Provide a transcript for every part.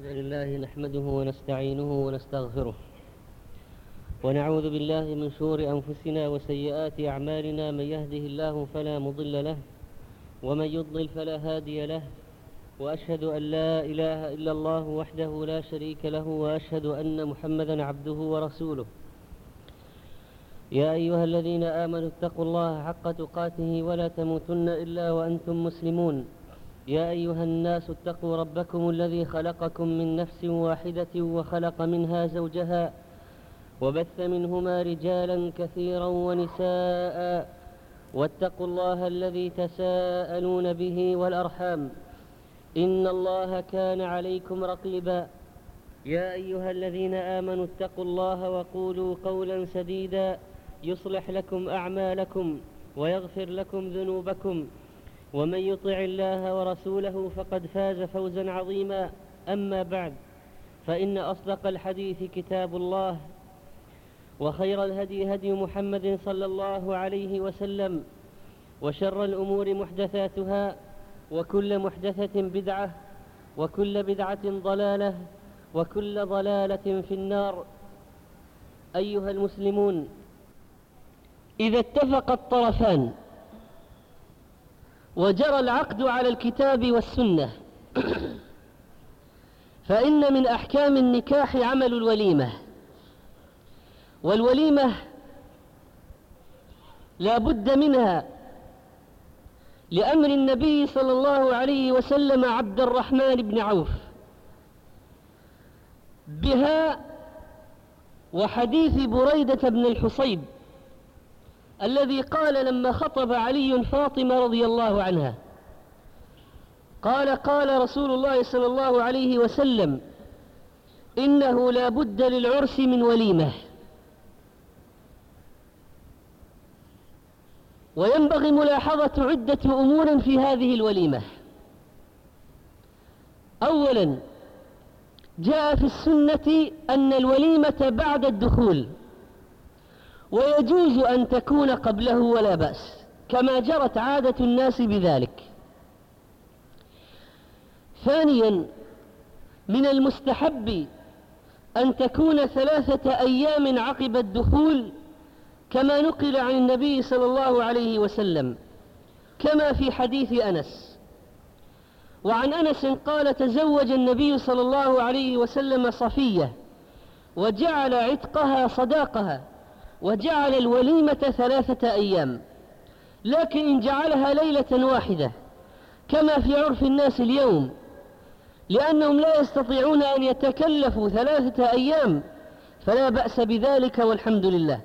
لله نحمده ونستعينه ونستغفره ونعوذ بالله من شرور أنفسنا وسيئات أعمالنا. من يهده الله فلا مضل له ومن يضلل فلا هادي له، وأشهد أن لا إله إلا الله وحده لا شريك له، وأشهد أن محمدا عبده ورسوله. يا أيها الذين آمنوا اتقوا الله حق تقاته ولا تموتن إلا وأنتم مسلمون. يا أيها الناس اتقوا ربكم الذي خلقكم من نفس واحدة وخلق منها زوجها وبث منهما رجالا كثيرا ونساء، واتقوا الله الذي تساءلون به والأرحام إن الله كان عليكم رقيبا. يا أيها الذين آمنوا اتقوا الله وقولوا قولا سديدا يصلح لكم أعمالكم ويغفر لكم ذنوبكم، ومن يطع الله ورسوله فقد فاز فوزا عظيما. أما بعد، فإن أصدق الحديث كتاب الله، وخير الهدي هدي محمد صلى الله عليه وسلم، وشر الأمور محدثاتها، وكل محدثة بدعة، وكل بدعة ضلالة، وكل ضلالة في النار. أيها المسلمون، إذا اتفق الطرفان وجرى العقد على الكتاب والسنة فإن من أحكام النكاح عمل الوليمة، والوليمة لا بد منها لأمر النبي صلى الله عليه وسلم عبد الرحمن بن عوف بها، وحديث بريدة بن الحصيب الذي قال لما خطب علي فاطمة رضي الله عنها، قال رسول الله صلى الله عليه وسلم: إنه لا بد للعرس من وليمة. وينبغي ملاحظة عدة أمور في هذه الوليمة. أولا، جاء في السنة أن الوليمة بعد الدخول، ويجوز أن تكون قبله ولا بأس، كما جرت عادة الناس بذلك. ثانيا، من المستحب أن تكون 3 أيام عقب الدخول، كما نقل عن النبي صلى الله عليه وسلم، كما في حديث أنس. وعن أنس قال: تزوج النبي صلى الله عليه وسلم صفية، وجعل عتقها صداقها، وجعل الوليمة 3 أيام، لكن إن جعلها ليلة واحدة كما في عرف الناس اليوم، لأنهم لا يستطيعون أن يتكلفوا 3 أيام، فلا بأس بذلك والحمد لله.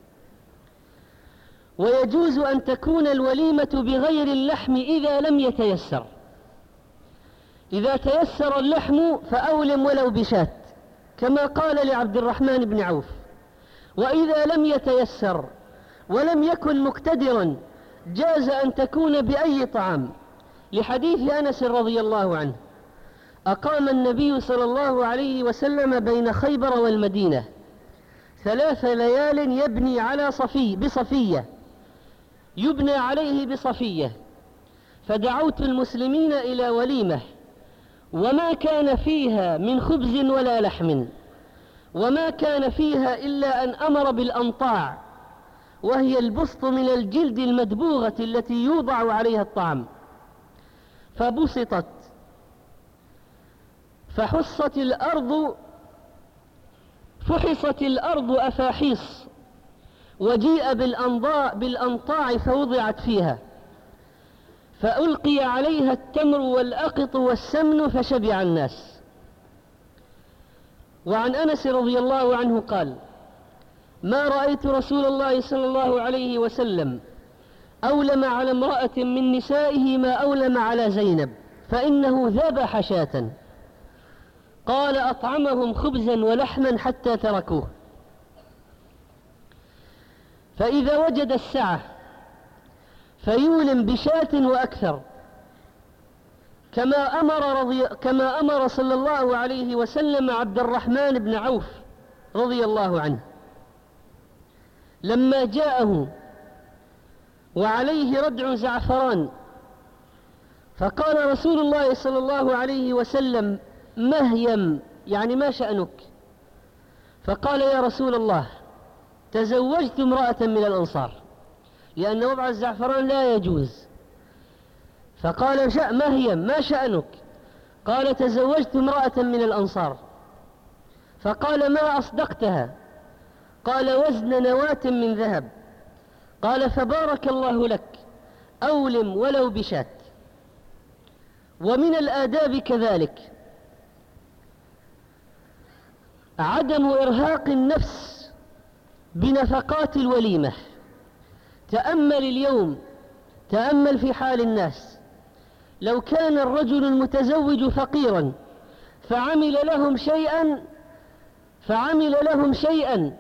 ويجوز أن تكون الوليمة بغير اللحم إذا لم يتيسر. إذا تيسر اللحم فأولم ولو بشاة، كما قال لعبد الرحمن بن عوف. وإذا لم يتيسر ولم يكن مقتدرا جاز أن تكون بأي طعام، لحديث أنس رضي الله عنه: أقام النبي صلى الله عليه وسلم بين خيبر والمدينة 3 ليال يبني عليه بصفية، فدعوت المسلمين إلى وليمة، وما كان فيها من خبز ولا لحم، وما كان فيها إلا أن أمر بالأنطاع، وهي البسط من الجلد المدبوغة التي يوضع عليها الطعام، فبسطت، فحصت الأرض أفاحيص، وجيء بالأنطاع فوضعت فيها، فألقي عليها التمر والأقط والسمن فشبع الناس. وعن أنس رضي الله عنه قال: ما رأيت رسول الله صلى الله عليه وسلم أولم على امرأة من نسائه ما أولم على زينب، فإنه ذبح شاة، قال: أطعمهم خبزا ولحما حتى تركوه. فإذا وجد السعة فيولم بشاة وأكثر، كما أمر صلى الله عليه وسلم عبد الرحمن بن عوف رضي الله عنه لما جاءه وعليه ردع زعفران، فقال رسول الله صلى الله عليه وسلم: مهيم يعني ما شأنك؟ فقال يا رسول الله تزوجت امرأة من الأنصار، لأن وضع الزعفران لا يجوز. فقال مهيم ما شأنك؟ قال تزوجت امرأة من الأنصار. فقال ما أصدقتها؟ قال وزن نواة من ذهب. قال فبارك الله لك، أولم ولو بشاة. ومن الآداب كذلك عدم إرهاق النفس بنفقات الوليمة. تأمل اليوم، تأمل في حال الناس، لو كان الرجل المتزوج فقيرا فعمل لهم شيئا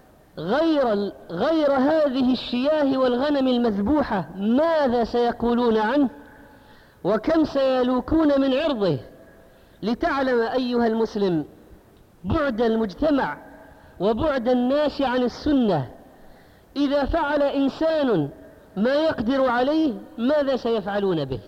غير هذه الشياه والغنم المذبوحة، ماذا سيقولون عنه؟ وكم سيلوكون من عرضه؟ لتعلم أيها المسلم بعد المجتمع وبعد الناس عن السنة. إذا فعل إنسان ما يقدر عليه ماذا سيفعلون به؟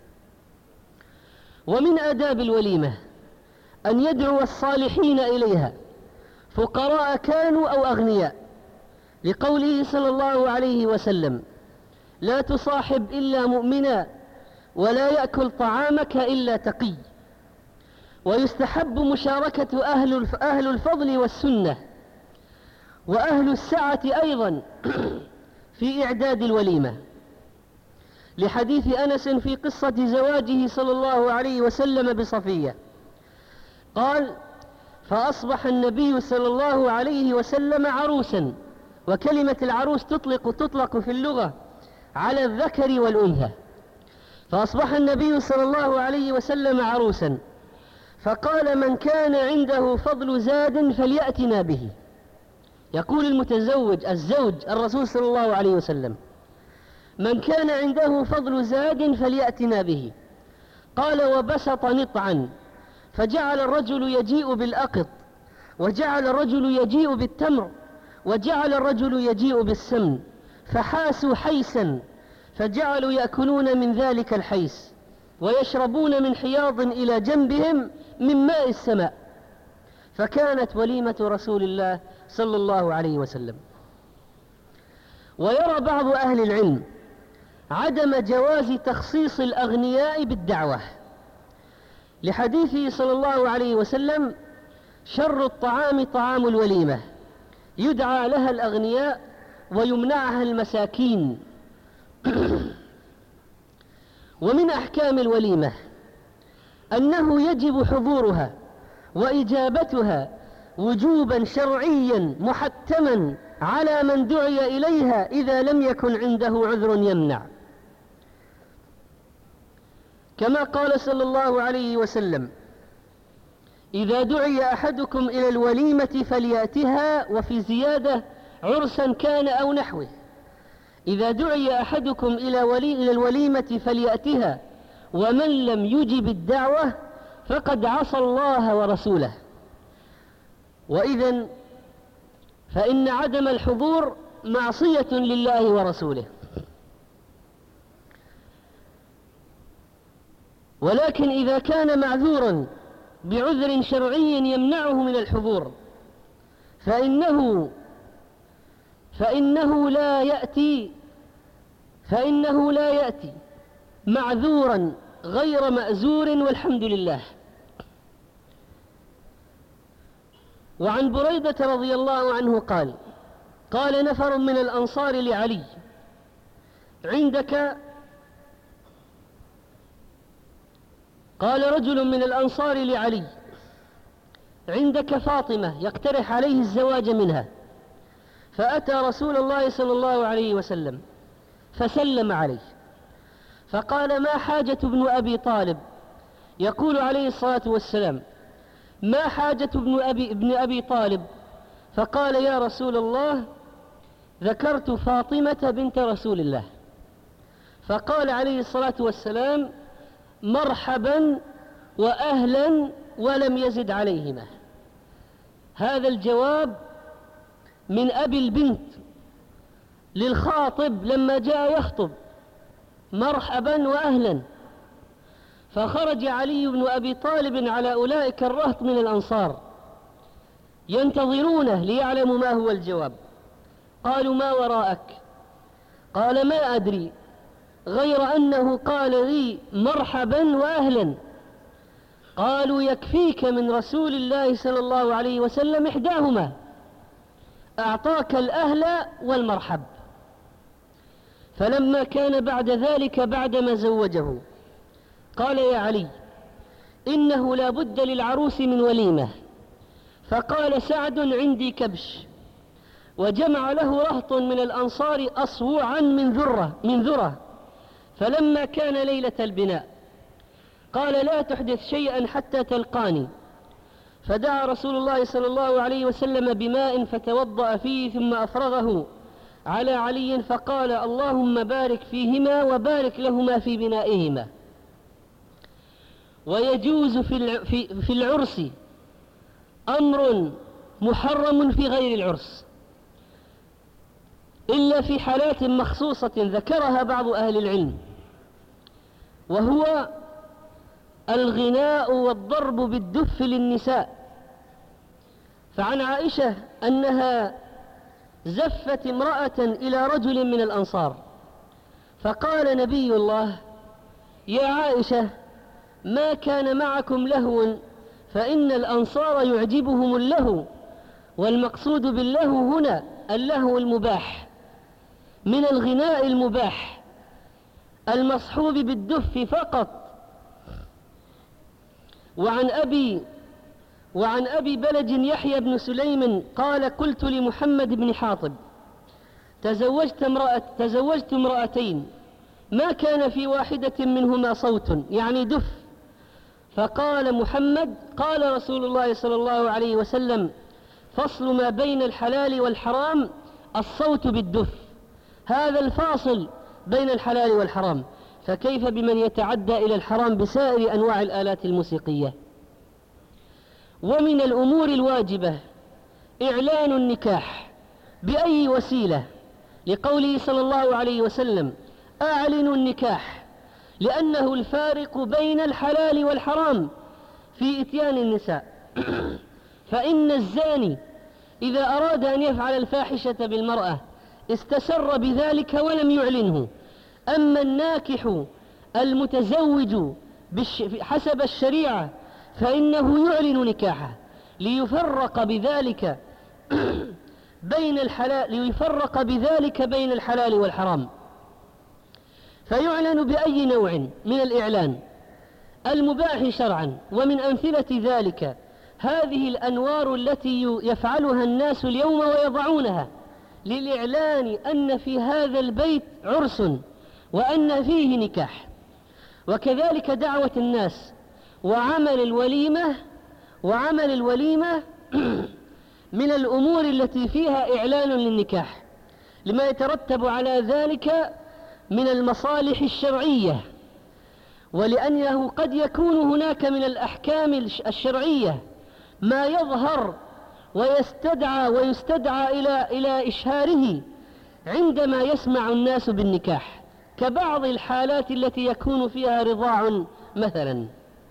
ومن آداب الوليمة أن يدعو الصالحين إليها، فقراء كانوا أو أغنياء، لقوله صلى الله عليه وسلم لا تصاحب إلا مؤمنا ولا يأكل طعامك إلا تقي. ويستحب مشاركة أهل الفضل والسنة وأهل السعة أيضا في إعداد الوليمة، لحديث أنس في قصة زواجه صلى الله عليه وسلم بصفية، قال فأصبح النبي صلى الله عليه وسلم عروسا. وكلمة العروس تطلق في اللغة على الذكر والأنثى. فأصبح النبي صلى الله عليه وسلم عروسا، فقال من كان عنده فضل زاد فليأتنا به. يقول المتزوج الزوج الرسول صلى الله عليه وسلم من كان عنده فضل زاد فليأتنا به. قال وبسط نطعا، فجعل الرجل يجيء بالأقط، وجعل الرجل يجيء بالتمر، وجعل الرجل يجيء بالسمن، فحاسوا حيسا، فجعلوا يأكلون من ذلك الحيس ويشربون من حياض إلى جنبهم من ماء السماء. فكانت وليمة رسول الله صلى الله عليه وسلم. ويرى بعض أهل العلم عدم جواز تخصيص الأغنياء بالدعوة، لحديثه صلى الله عليه وسلم شر الطعام طعام الوليمة، يدعى لها الأغنياء ويمنعها المساكين. ومن أحكام الوليمة أنه يجب حضورها وإجابتها وجوبا شرعيا محتما على من دعي إليها إذا لم يكن عنده عذر يمنع، كما قال صلى الله عليه وسلم إذا دعي أحدكم إلى الوليمة فليأتها، وفي زيادة عرسا كان أو نحوه. إذا دعي أحدكم إلى الوليمة فليأتها، ومن لم يجب الدعوة فقد عصى الله ورسوله. وإذن فإن عدم الحضور معصية لله ورسوله. ولكن إذا كان معذورا بعذر شرعي يمنعه من الحضور فإنه لا يأتي معذورا غير مأزور، والحمد لله. وعن بريدة رضي الله عنه قال نفر من الأنصار لعلي قال رجل من الأنصار لعلي عندك فاطمة يقترح عليه الزواج منها، فأتى رسول الله صلى الله عليه وسلم فسلم عليه، فقال ما حاجة ابن أبي طالب؟ يقول عليه الصلاة والسلام ما حاجة ابن أبي طالب؟ فقال يا رسول الله ذكرت فاطمة بنت رسول الله. فقال عليه الصلاة والسلام مرحبا وأهلا، ولم يزد عليهما. هذا الجواب من أبي البنت للخاطب لما جاء يخطب، مرحبا وأهلا. فخرج علي بن أبي طالب على أولئك الرهط من الأنصار ينتظرونه ليعلموا ما هو الجواب. قالوا: ما وراءك؟ قال: ما أدري، غير أنه قال لي مرحبا وأهلا. قالوا: يكفيك من رسول الله صلى الله عليه وسلم إحداهما، أعطاك الأهل والمرحب. فلما كان بعد ذلك بعدما زوجه قال: يا علي، إنه لا بد للعروس من وليمة. فقال سعد: عندي كبش. وجمع له رهط من الأنصار أصوعا من ذرة. فلما كان ليلة البناء قال: لا تحدث شيئا حتى تلقاني. فدعا رسول الله صلى الله عليه وسلم بماء فتوضأ فيه ثم أفرغه على علي فقال: اللهم بارك فيهما وبارك لهما في بنائهما. ويجوز في العرس أمر محرم في غير العرس إلا في حالات مخصوصة ذكرها بعض أهل العلم، وهو الغناء والضرب بالدف للنساء. فعن عائشة أنها زفت امرأة إلى رجل من الأنصار فقال نبي الله: يا عائشة، ما كان معكم لهو، فإن الأنصار يعجبهم اللهو، والمقصود باللهو هنا اللهو المباح من الغناء المباح المصحوب بالدف فقط. وعن أبي بلج يحيى بن سليم قال: قلت لمحمد بن حاطب: تزوجت امرأتين، ما كان في واحدة منهما صوت يعني دف. فقال محمد: قال رسول الله صلى الله عليه وسلم: فصل ما بين الحلال والحرام الصوت بالدف، هذا الفاصل بين الحلال والحرام، فكيف بمن يتعدى إلى الحرام بسائر أنواع الآلات الموسيقية؟ ومن الأمور الواجبة إعلان النكاح بأي وسيلة، لقوله صلى الله عليه وسلم: أعلنوا النكاح، لأنه الفارق بين الحلال والحرام في إتيان النساء. فإن الزاني إذا أراد أن يفعل الفاحشة بالمرأة استسر بذلك ولم يعلنه. أما الناكح المتزوج حسب الشريعة فإنه يعلن نكاحه ليفرق بذلك بين الحلال والحرام. فيعلن بأي نوع من الإعلان المباح شرعا. ومن أمثلة ذلك هذه الأنوار التي يفعلها الناس اليوم ويضعونها للإعلان أن في هذا البيت عرس وأن فيه نكاح. وكذلك دعوة الناس وعمل الوليمة من الأمور التي فيها إعلان للنكاح لما يترتب على ذلك من المصالح الشرعية، ولأنه قد يكون هناك من الأحكام الشرعية ما يظهر ويستدعى إلى إشهاره عندما يسمع الناس بالنكاح، كبعض الحالات التي يكون فيها رضاع مثلا.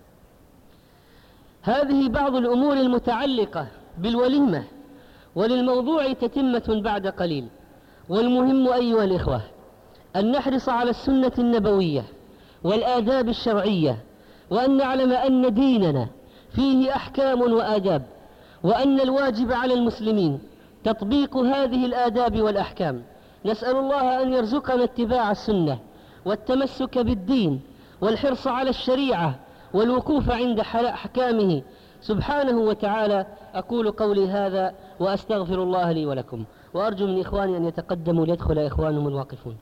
هذه بعض الأمور المتعلقة بالوليمة، وللموضوع تتمة بعد قليل. والمهم أيها الإخوة أن نحرص على السنة النبوية والآداب الشرعية، وأن نعلم أن ديننا فيه أحكام وآداب، وأن الواجب على المسلمين تطبيق هذه الآداب والأحكام. نسأل الله أن يرزقنا اتباع السنة والتمسك بالدين والحرص على الشريعة والوقوف عند أحكامه سبحانه وتعالى. أقول قولي هذا وأستغفر الله لي ولكم، وأرجو من إخواني أن يتقدموا ليدخل إخوانهم الواقفون.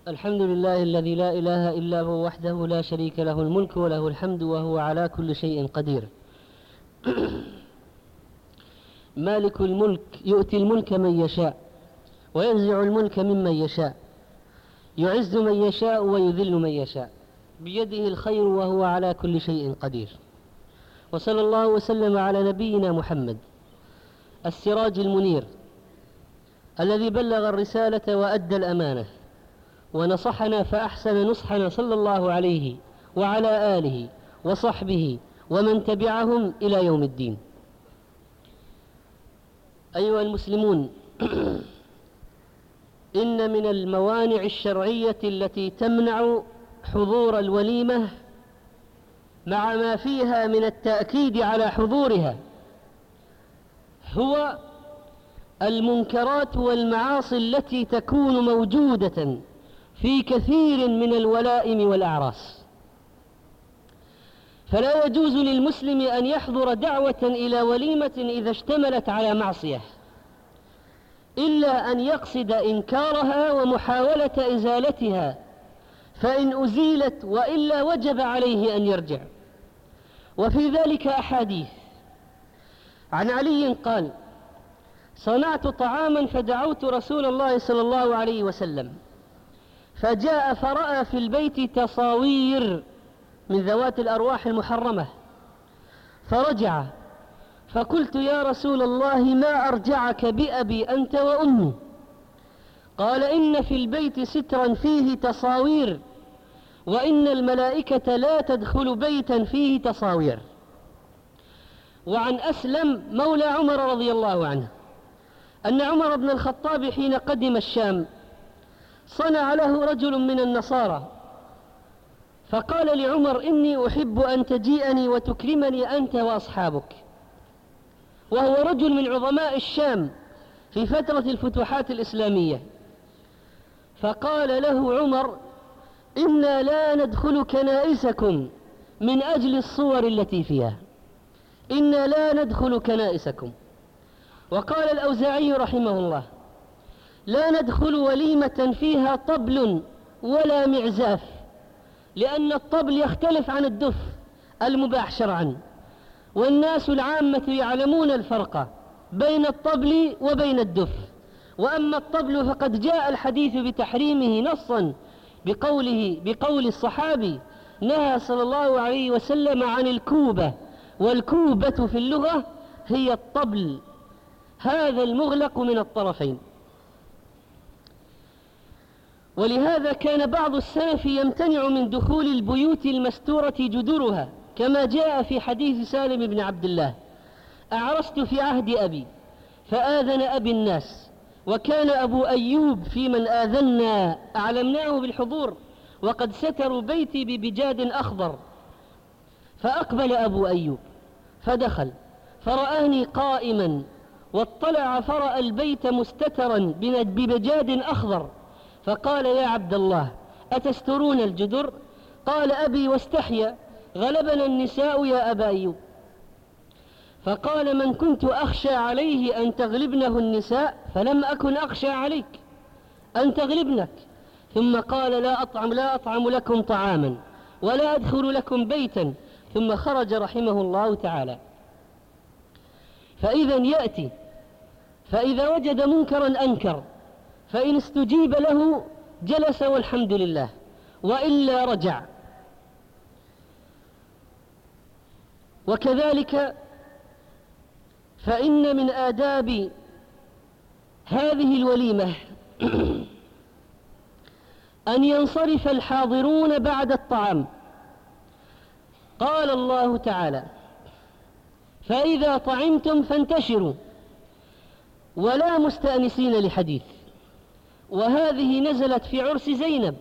الحمد لله الذي لا إله إلا هو وحده لا شريك له الملك وله الحمد وهو على كل شيء قدير. مالك الملك يؤتي الملك من يشاء وينزع الملك ممن يشاء، يعز من يشاء ويذل من يشاء، بيده الخير وهو على كل شيء قدير. وصلى الله وسلم على نبينا محمد السراج المنير الذي بلغ الرسالة وأدى الأمانة ونصحنا فأحسن نصحنا، صلى الله عليه وعلى آله وصحبه ومن تبعهم إلى يوم الدين. أيها المسلمون، إن من الموانع الشرعية التي تمنع حضور الوليمة مع ما فيها من التأكيد على حضورها هو المنكرات والمعاصي التي تكون موجودة في كثير من الولائم والأعراس. فلا يجوز للمسلم أن يحضر دعوة إلى وليمة إذا اشتملت على معصية إلا أن يقصد إنكارها ومحاولة إزالتها، فإن أزيلت وإلا وجب عليه أن يرجع. وفي ذلك أحاديث. عن علي قال: صنعت طعاما فدعوت رسول الله صلى الله عليه وسلم، فجاء فرأى في البيت تصاوير من ذوات الأرواح المحرمة، فرجع فقلت: يا رسول الله ما أرجعك بأبي أنت وأمي؟ قال: إن في البيت سترا فيه تصاوير، وإن الملائكة لا تدخل بيتا فيه تصاوير. وعن أسلم مولى عمر رضي الله عنه أن عمر بن الخطاب حين قدم الشام صنع له رجل من النصارى، فقال لعمر: إني أحب أن تجيئني وتكرمني أنت وأصحابك. وهو رجل من عظماء الشام في فترة الفتوحات الإسلامية. فقال له عمر: إنا لا ندخل كنائسكم من أجل الصور التي فيها، إنا لا ندخل كنائسكم. وقال الأوزاعي رحمه الله: لا ندخل وليمة فيها طبل ولا معزاف، لأن الطبل يختلف عن الدف المباح شرعا، والناس العامة يعلمون الفرق بين الطبل وبين الدف. وأما الطبل فقد جاء الحديث بتحريمه نصا بقول الصحابي: نهى صلى الله عليه وسلم عن الكوبة، والكوبة في اللغة هي الطبل، هذا المغلق من الطرفين. ولهذا كان بعض السلف يمتنع من دخول البيوت المستورة جدرها، كما جاء في حديث سالم بن عبد الله: أعرست في عهد أبي فآذن أبي الناس، وكان أبو أيوب في من آذنا أعلمناه بالحضور، وقد ستروا بيتي ببجاد أخضر. فأقبل أبو أيوب فدخل فرآني قائما، واطلع فرأى البيت مستترا ببجاد أخضر، فقال: يا عبد الله أتسترون الجدر؟ قال: أبي واستحيا، غلبنا النساء يا أبا أيوب. فقال: من كنت أخشى عليه أن تغلبنه النساء فلم أكن أخشى عليك أن تغلبنك. ثم قال: لا أطعم لكم طعاما ولا أدخل لكم بيتا، ثم خرج رحمه الله تعالى. فإذا يأتي فإذا وجد منكرا أنكر، فإن استجيب له جلس والحمد لله، وإلا رجع. وكذلك فإن من آداب هذه الوليمة أن ينصرف الحاضرون بعد الطعام. قال الله تعالى: فإذا طعمتم فانتشروا ولا مستأنسين لحديث. وهذه نزلت في عرس زينب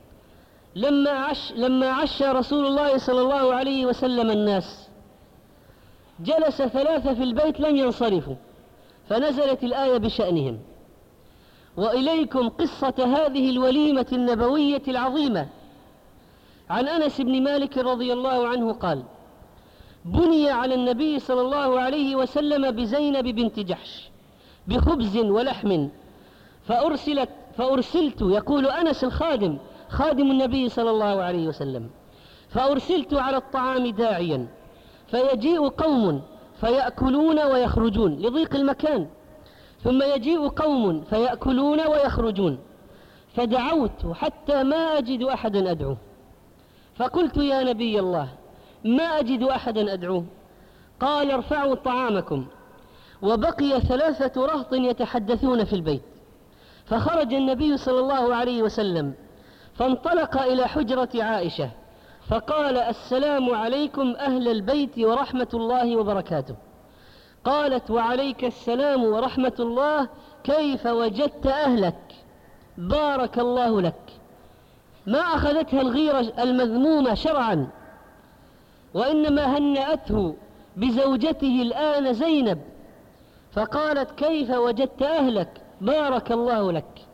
لما عشى رسول الله صلى الله عليه وسلم الناس، جلس 3 في البيت لم ينصرفوا، فنزلت الآية بشأنهم. وإليكم قصة هذه الوليمة النبوية العظيمة. عن أنس بن مالك رضي الله عنه قال: بني على النبي صلى الله عليه وسلم بزينب بنت جحش بخبز ولحم، فأرسلت، يقول أنس الخادم خادم النبي صلى الله عليه وسلم، فأرسلت على الطعام داعيا، فيجيء قوم فيأكلون ويخرجون لضيق المكان، ثم يجيء قوم فيأكلون ويخرجون، فدعوت حتى ما أجد أحدا أدعوه، فقلت يا نبي الله ما أجد أحدا أدعوه، قال ارفعوا طعامكم. وبقي 3 رهط يتحدثون في البيت، فخرج النبي صلى الله عليه وسلم فانطلق إلى حجرة عائشة فقال السلام عليكم أهل البيت ورحمة الله وبركاته. قالت وعليك السلام ورحمة الله، كيف وجدت أهلك؟ بارك الله لك. ما أخذتها الغيرة المذمومة شرعا، وإنما هنأته بزوجته الآن زينب، فقالت كيف وجدت أهلك؟ بارك الله لك.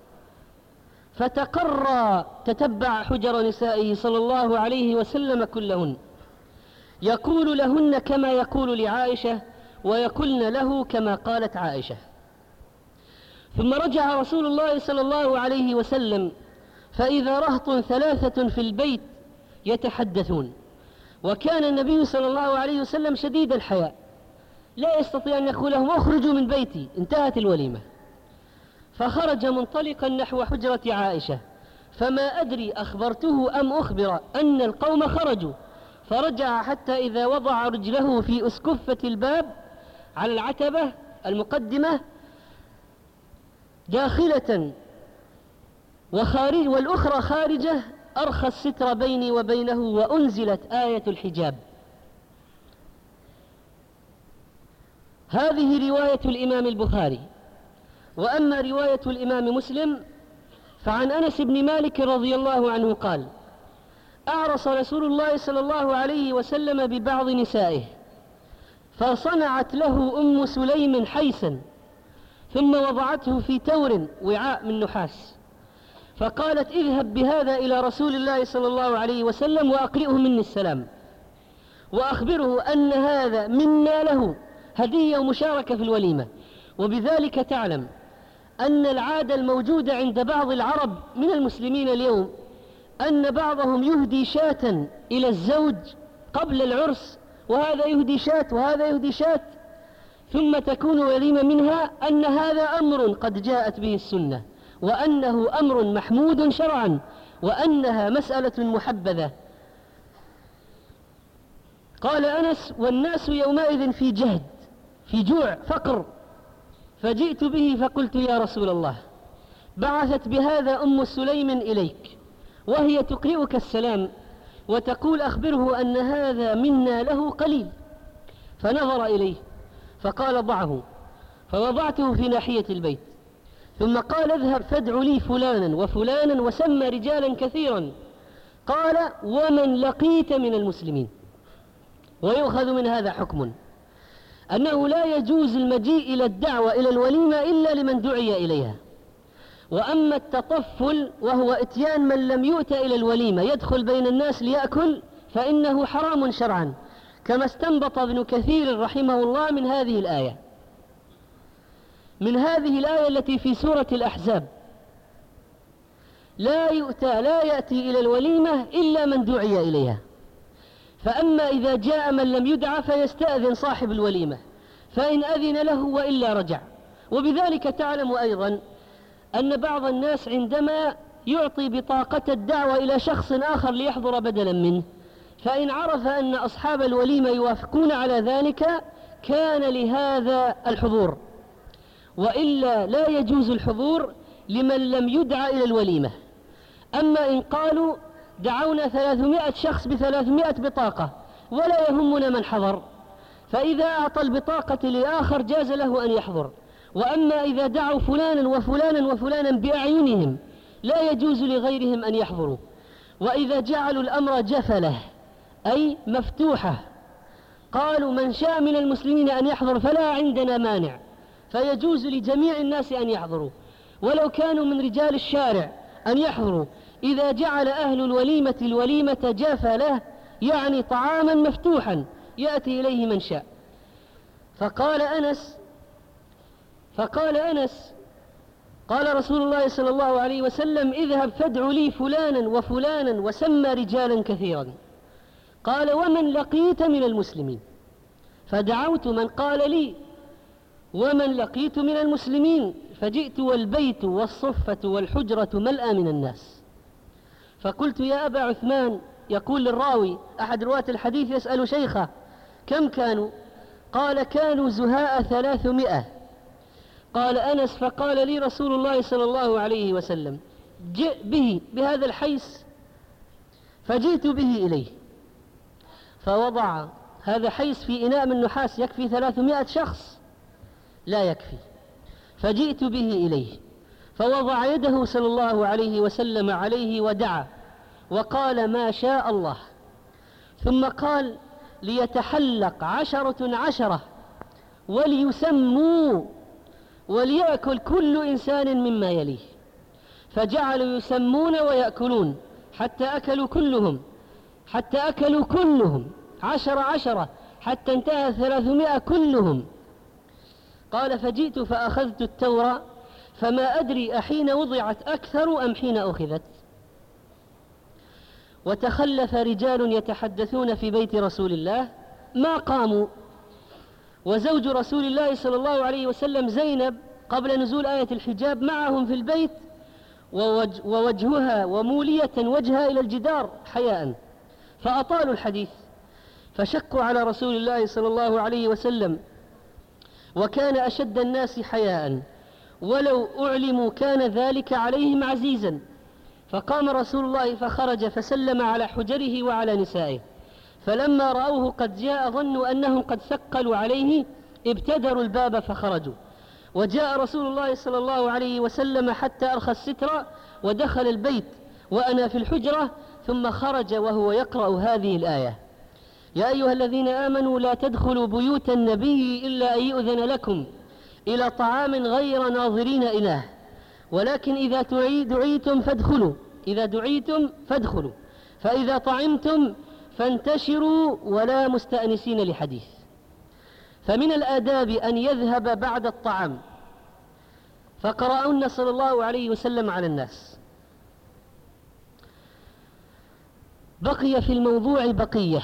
فتقرى تتبع حجر نسائه صلى الله عليه وسلم كلهن، يقول لهن كما يقول لعائشة، ويقولن له كما قالت عائشة. ثم رجع رسول الله صلى الله عليه وسلم فإذا رهط 3 في البيت يتحدثون، وكان النبي صلى الله عليه وسلم شديد الحياء، لا يستطيع أن يقول لهم اخرجوا من بيتي، انتهت الوليمة. فخرج منطلقا نحو حجرة عائشة، فما أدري أخبرته أم أخبر أن القوم خرجوا، فرجع حتى إذا وضع رجله في أسكفة الباب على العتبة المقدمة داخلة والأخرى خارجة، أرخى الستر بيني وبينه وأنزلت آية الحجاب. هذه رواية الإمام البخاري. وأما رواية الإمام مسلم فعن أنس بن مالك رضي الله عنه قال أعرس رسول الله صلى الله عليه وسلم ببعض نسائه، فصنعت له أم سليم حيسا، ثم وضعته في تور وعاء من نحاس، فقالت اذهب بهذا إلى رسول الله صلى الله عليه وسلم وأقرئه مني السلام، وأخبره أن هذا منا له هدية ومشاركة في الوليمة. وبذلك تعلم أن العادة الموجودة عند بعض العرب من المسلمين اليوم أن بعضهم يهدي شاة إلى الزوج قبل العرس، وهذا يهدي شاة وهذا يهدي شاة، ثم تكون وليمة منها، أن هذا أمر قد جاءت به السنة، وأنه أمر محمود شرعا، وأنها مسألة محبذة. قال أنس والناس يومئذ في جهد، في جوع فقر، فجئت به فقلت يا رسول الله بعثت بهذا أم سليم إليك وهي تقرئك السلام وتقول أخبره أن هذا منا له قليل. فنظر إليه فقال ضعه، فوضعته في ناحية البيت، ثم قال اذهب فادع لي فلانا وفلانا، وسمى رجالا كثيرا. قال ومن لقيت من المسلمين. ويؤخذ من هذا حكم أنه لا يجوز المجيء إلى الدعوة إلى الوليمة إلا لمن دعي إليها. وأما التطفل وهو إتيان من لم يؤت إلى الوليمة يدخل بين الناس ليأكل فإنه حرام شرعا، كما استنبط ابن كثير رحمه الله من هذه الآية، من هذه الآية التي في سورة الأحزاب: لا يأتي إلى الوليمة إلا من دعي إليها. فأما إذا جاء من لم يدع فيستأذن صاحب الوليمة، فإن أذن له وإلا رجع. وبذلك تعلم أيضا أن بعض الناس عندما يعطي بطاقة الدعوة إلى شخص آخر ليحضر بدلا منه، فإن عرف أن أصحاب الوليمة يوافقون على ذلك كان لهذا الحضور، وإلا لا يجوز الحضور لمن لم يدع إلى الوليمة. أما إن قالوا دعونا 300 شخص ب300 بطاقة ولا يهمنا من حضر، فإذا أعطى البطاقة لآخر جاز له أن يحضر. وأما إذا دعوا فلانا وفلانا وفلانا بأعينهم لا يجوز لغيرهم أن يحضروا. وإذا جعلوا الأمر جفلة أي مفتوحة، قالوا من شاء من المسلمين أن يحضر فلا عندنا مانع، فيجوز لجميع الناس أن يحضروا ولو كانوا من رجال الشارع أن يحضروا. إذا جعل أهل الوليمة جفلة يعني طعاما مفتوحا يأتي إليه من شاء. فقال أنس قال رسول الله صلى الله عليه وسلم: اذهب فادع لي فلانا وفلانا، وسمى رجالا كثيرا. قال: ومن لقيت من المسلمين؟ فدعوت من قال لي: ومن لقيت من المسلمين؟ فجئت والبيت والصفة والحجرة ملأى من الناس. فقلت: يا أبا عثمان، يقول للراوي أحد رواة الحديث يسأل شيخه: كم كانوا؟ قال: كانوا زهاء 300. قال أنس: فقال لي رسول الله صلى الله عليه وسلم: جئ به بهذا الحيس. فجئت به إليه، فوضع هذا حيس في إناء من نحاس يكفي 300 شخص؟ لا يكفي. فجئت به إليه، فوضع يده صلى الله عليه وسلم عليه ودعا وقال: ما شاء الله. ثم قال: ليتحلق 10 وليسموا، وليأكل كل إنسان مما يليه. فجعلوا يسمون ويأكلون حتى أكلوا كلهم 10 حتى انتهى 300 كلهم. قال: فجئت فأخذت التوراة، فما أدري أحين وضعت أكثر أم حين أخذت. وتخلف رجال يتحدثون في بيت رسول الله ما قاموا، وزوج رسول الله صلى الله عليه وسلم زينب قبل نزول آية الحجاب معهم في البيت، ووجهها ومولية وجهها إلى الجدار حياء، فأطالوا الحديث، فشقوا على رسول الله صلى الله عليه وسلم، وكان أشد الناس حياء، ولو أعلموا كان ذلك عليهم عزيزا. فقام رسول الله فخرج فسلم على حجره وعلى نسائه، فلما رأوه قد جاء ظنوا أنهم قد ثقلوا عليه، ابتدروا الباب فخرجوا. وجاء رسول الله صلى الله عليه وسلم حتى أرخى الستر ودخل البيت وأنا في الحجرة، ثم خرج وهو يقرأ هذه الآية: يا أيها الذين آمنوا لا تدخلوا بيوت النبي إلا أن يؤذن لكم إلى طعام غير ناظرين إناه، ولكن إذا دعيتم فادخلوا، فإذا طعمتم فانتشروا ولا مستأنسين لحديث. فمن الآداب أن يذهب بعد الطعام. فقرأهن صلى الله عليه وسلم على الناس. بقي في الموضوع بقية،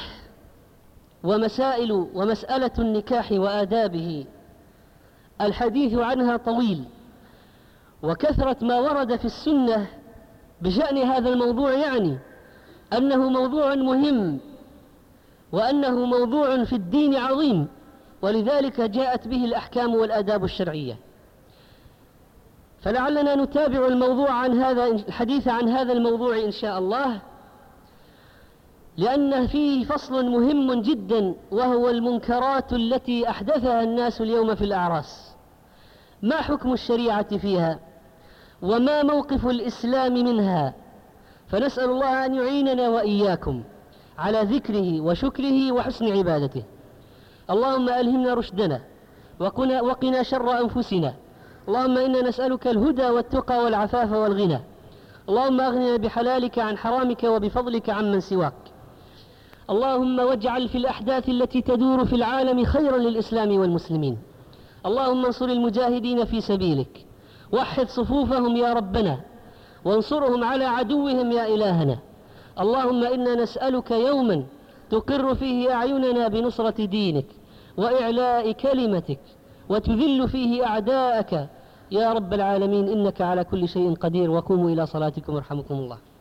ومسألة النكاح وآدابه الحديث عنها طويل، وكثرة ما ورد في السنة بشأن هذا الموضوع يعني أنه موضوع مهم، وأنه موضوع في الدين عظيم، ولذلك جاءت به الأحكام والآداب الشرعية. فلعلنا نتابع الحديث عن هذا الموضوع إن شاء الله، لأن فيه فصل مهم جدا، وهو المنكرات التي أحدثها الناس اليوم في الأعراس. ما حكم الشريعة فيها؟ وما موقف الإسلام منها؟ فنسأل الله أن يعيننا وإياكم على ذكره وشكره وحسن عبادته. اللهم ألهمنا رشدنا وقنا شر أنفسنا. اللهم إنا نسألك الهدى والتقى والعفاف والغنى. اللهم أغننا بحلالك عن حرامك وبفضلك عمن سواك. اللهم واجعل في الأحداث التي تدور في العالم خيرا للإسلام والمسلمين. اللهم انصر المجاهدين في سبيلك، وحد صفوفهم يا ربنا، وانصرهم على عدوهم يا إلهنا. اللهم إنا نسألك يوما تقر فيه أعيننا بنصرة دينك وإعلاء كلمتك، وتذل فيه أعداءك يا رب العالمين، إنك على كل شيء قدير. وقوموا إلى صلاتكم يرحمكم الله.